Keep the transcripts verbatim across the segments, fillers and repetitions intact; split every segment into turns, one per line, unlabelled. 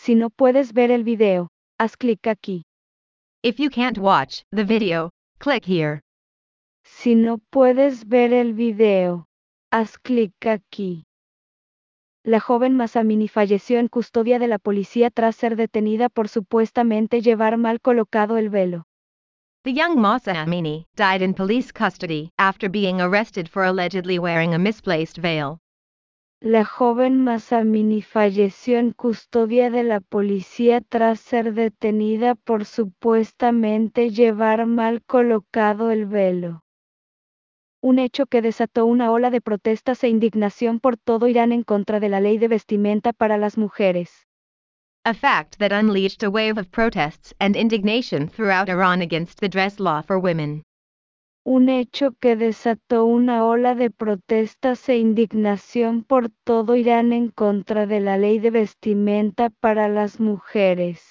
Si no puedes ver el video, haz clic aquí.
If you can't watch the video, click here.
Si no puedes ver el video, haz clic aquí. La joven Masamini falleció en custodia de la policía tras ser detenida por supuestamente llevar mal colocado el velo.
The young Masa Amini died in police custody after being arrested for allegedly wearing a misplaced veil.
La joven Masamini falleció en custodia de la policía tras ser detenida por supuestamente llevar mal colocado el velo. Un hecho que desató una ola de protestas e indignación por todo Irán en contra de la ley de vestimenta para las mujeres.
A fact that unleashed a wave of protests and indignation throughout Iran against the dress law for women.
Un hecho que desató una ola de protestas e indignación por todo Irán en contra de la ley de vestimenta para las mujeres.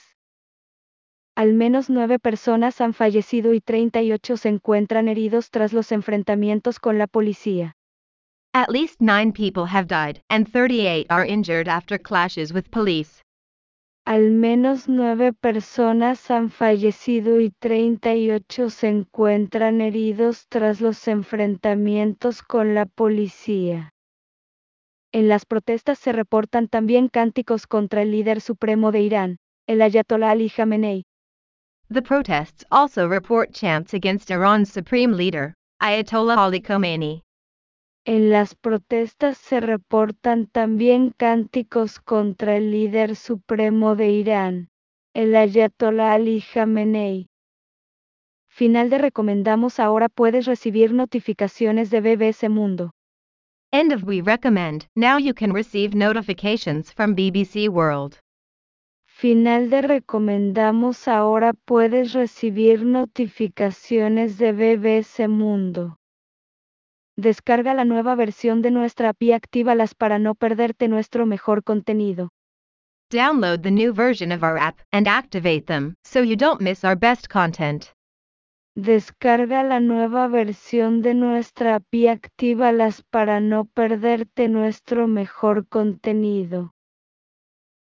Al menos nueve personas han fallecido y treinta y ocho se encuentran heridos tras los enfrentamientos con la policía.
At least nine people have died and thirty-eight are injured after clashes with police.
Al menos nueve personas han fallecido y treinta y ocho se encuentran heridos tras los enfrentamientos con la policía. En las protestas se reportan también cánticos contra el líder supremo de Irán, el Ayatollah Ali Khamenei.
The protests also report chants against Iran's supreme leader, Ayatollah Ali Khamenei.
En las protestas se reportan también cánticos contra el líder supremo de Irán, el Ayatollah Ali Khamenei. Final de recomendamos. Ahora puedes recibir notificaciones de B B C Mundo.
End of we recommend. Now you can receive notifications from B B C World.
Final de recomendamos. Ahora puedes recibir notificaciones de B B C Mundo. Descarga la nueva versión de nuestra app y actívalas para no perderte nuestro mejor contenido.
Download the new version of our app and activate them so you don't miss our best content.
Descarga la nueva versión de nuestra app y actívalas para no perderte nuestro mejor contenido.